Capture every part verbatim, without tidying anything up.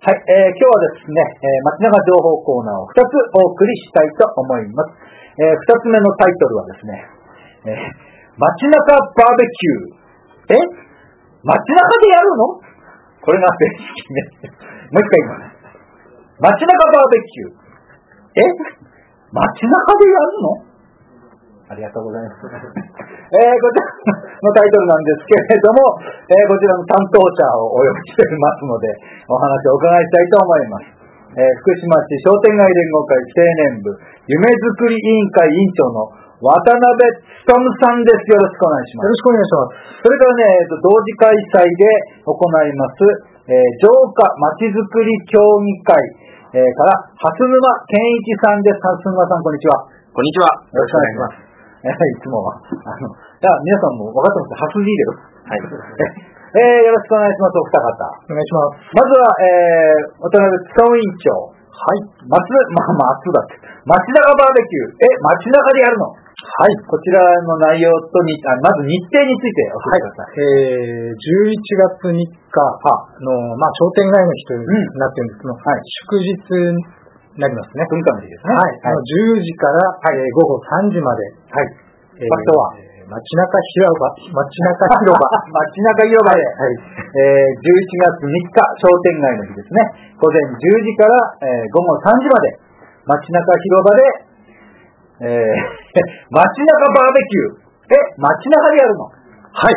はい、えー、今日はですね、えー、街中情報コーナーをふたつお送りしたいと思います。えー、ふたつめのタイトルはですね、えー、街中バーベキュー。え街中でやるの？これが正式ね。もう一回言います。街中バーベキュー。え街中でやるの？ありがとうございます。えー、こちらのタイトルなんですけれども、えー、こちらの担当者をお呼びしていますので、お話をお伺いしたいと思います。えー、福島市商店街連合会青年部夢づくり委員会委員長の渡辺努さんです。よろしくお願いします。 よろしくお願いします。 それからね、えっと、同時開催で行います、えー、浄化まちづくり協議会、えー、から蓮沼健一さんです。蓮沼さん、こんにちは。 こんにちは。 よろしくお願いします。いつもは。あの、じゃあ皆さんも分かってます。初 D です。 はい。 えー、よろしくお願いします。お二方。 お願いします。 まずは、えー、渡辺塚委員長。はい。松、まあ、松だって。街中バーベキュー。え、街中でやるの？はい。こちらの内容とに、あ、まず日程について教えてください。 はい、えー、じゅういちがつみっかの、まあ、商店街の日となってるんですけど、うん、はい、祝日なりますね。 文化の日ですね。 はい。はい、じゅうじから、はい、えー、午後さんじまで。 はい。 えー、場所は、街中広場、街中広場。 街中広場で、はい。えー、じゅういちがつみっか、商店街の日ですね。午前じゅうじから、えー、午後さんじまで、街中広場で、えー、街中バーベキュー。え、街中でやるの？はい。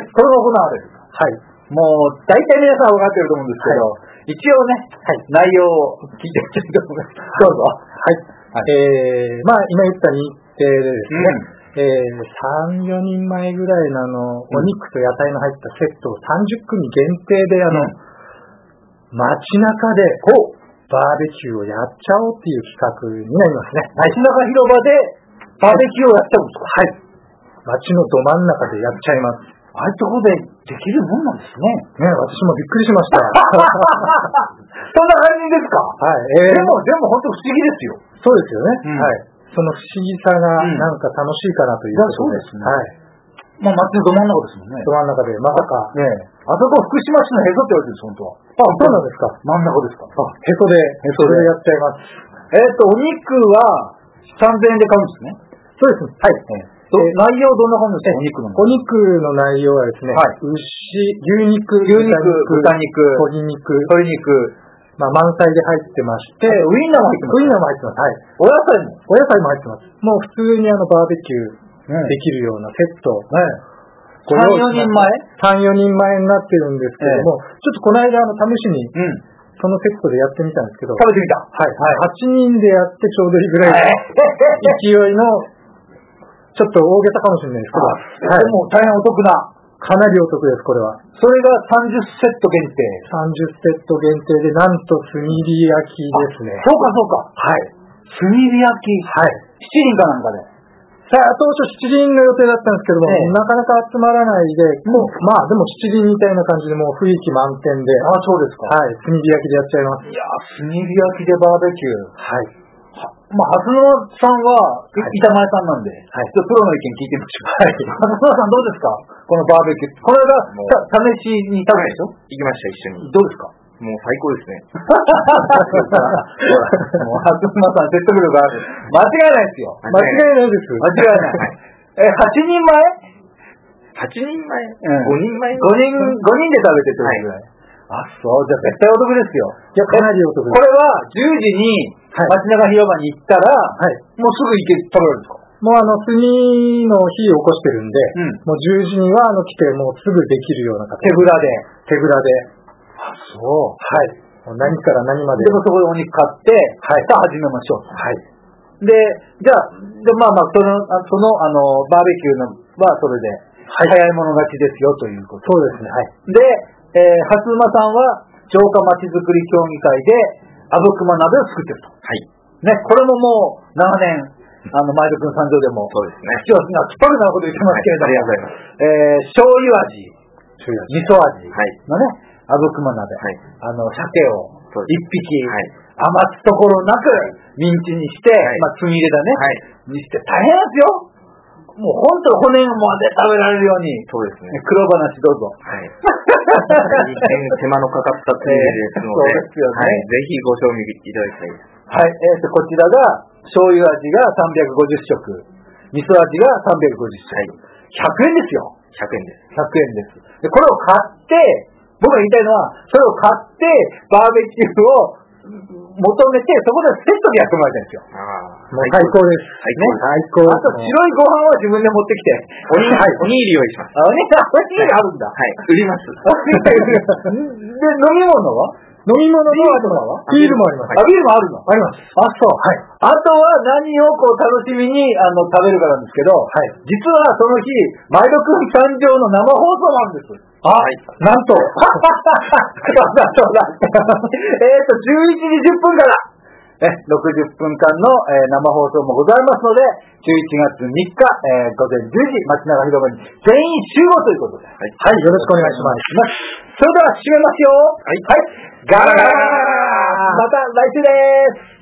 これが行われる。はい。もう、大体皆さん分かってると思うんですけど、はい、一応ね、はい、内容を聞いていきたいと思います。どうぞ。 はい。はい、えー、まあ、今言った日程でですね、うん、えー、さん、よにんまえぐらいのあの、お肉と野菜の入ったセットをさんじゅっくみ限定であの、うん、街中で、こう、バーベキューをやっちゃおうっていう企画になりますね。 街中広場でバーベキューをやっちゃうんですか？ はい。街のど真ん中でやっちゃいます。 ああいうところでできるもんなんですね。 ね、私もびっくりしました。 そんな感じですか？ はい。 えー、でも、でも本当不思議ですよ。 そうですよね。うん、はい。その不思議さがなんか楽しいかなということで。 うん、そうですね。はい。まあ、街のど真ん中ですもんね。 ど真ん中で、まさか。 ねえ。あそこ福島市のへそって言われてるんです、本当は。 あ、そうなんですか。 真ん中ですか。 あ、へそで、へそでやっちゃいます。 えっと、お肉はさんぜんえんで買うんですね。 そうですね。はい。えー内容どんな感じですか？お肉の。 お肉の内容はですね、はい、牛、牛肉、 牛肉、豚肉、 鶏肉、 鶏肉、 まあ、満載で入ってまして、 ウインナーも入ってます。 ウインナーも入ってます。はい。 お野菜もお野菜も入ってます。もう普通にあのバーベキューできるようなセット。 ね、さん、よにんまえ ? さん、よにんまえになってるんですけども、ええ、ちょっとこの間あの試しに、うん、そのセットでやってみたんですけど、 食べてみた。 はい。はい、はちにんでやってちょうどいいぐらいの勢いの、ちょっと大げさかもしれないですけど、 はい、でも大変お得な。 かなりお得です、これは。 それがさんじゅっセット限定。 さんじゅっセット限定で、なんと炭火焼きですね。 そうかそうか。はい。炭火焼き。はい。七輪かなんかで。 さあ、当初七輪の予定だったんですけども、ええ、なかなか集まらないで、もう、まあでも七輪みたいな感じでもう雰囲気満点で。 ああ、そうですか。 はい。炭火焼きでやっちゃいます。 いやー、炭火焼きでバーベキュー。はい。まあ、蓮沼さんは、板前さんなんで、はい、ちょっとプロの意見聞いてみましょう。はい。蓮沼さんどうですか？このバーベキュー。これが、試しに食べたでしょ？ 行きました、一緒に。 どうですか？ もう最高ですね。 もう、蓮沼さん説得力がある。間違いないですよ。 間違いないです。 間違いない。え、はちにんまえ？ はち 人前、うん、ごにんまえ ?ご 人、ごにんで食べてってことぐらい。はい、あ、そう。じゃあ絶対お得ですよ。 いや、かなりお得です。 これはじゅうじに街中広場に行ったら、はい、もうすぐ行け、食べられるんですか？ もうあの、炭の火を起こしてるんで、うん、もうじゅうじにはあの来て、もうすぐできるような形。 手ぶらで。 手ぶらで。 あ、そう。 はい。もう何から何まで。 でもそこでお肉買って、はい。さあ始めましょう。はい。で、じゃあ、でまあまあ、その、その、あの、バーベキューのはそれで、はい、早い者勝ちですよということ。 そうですね。はい。 で、えー、蓮沼さんは、浄化まちづくり協議会で、あぶくま鍋を作ってると。 はい。 ね、これももう、長年、あの、前田君参上でも、 そうですね。 今日は、きっぱりなこと言ってますけれども、 はい、ありがとうございます。 えー、醤油味、 醤油味、 味噌味のね、あぶくま鍋、はい、あの、鮭を一匹、はい、余すところなく、ミンチにして、はい、まあ、つみ入れだね、はい、にして、大変ですよ。 もう本当骨まで食べられるように。 そうですね。 黒話どうぞ。 はい。大変手間のかかったつもりですので、 そうですよね。 はい。ぜひご賞味いただきたいです。 はい。えっと、こちらが、醤油味がさんびゃくごじゅっしょく、味噌味がさんびゃくごじゅっしょく。はい、ひゃくえんですよ。 ひゃくえんです。 ひゃくえんです。で、これを買って、僕が言いたいのは、それを買って、バーベキューを求めて、そこでセットでやってもらいたいんですよ。 ああ。 もう最高です。 最高。 最高。 あと、白いご飯は自分で持ってきて。 おにぎり、おにぎり用意します。 あ、おにぎりあるんだ。 はい。売ります。 で、飲み物は飲み物のビールとかはビールもあります。 あ、ビールもあるのあります。あ、そう。はい。 あとは何をこう楽しみにあの食べるかなんですけど、はい。実はその日、マイドくん誕生の生放送なんです。 あ、はい、なんと。 そうだそうだ。えっと、じゅういちじじゅっぷんから、ね、ろくじゅっぷんかんの、えー、生放送もございますので、じゅういちがつみっか、えー、ごぜんじゅうじ、街中広場に全員集合ということで。 はい。はい、よろしくお願いします。 それでは締めますよ。はい。はい。ガーまた来週です。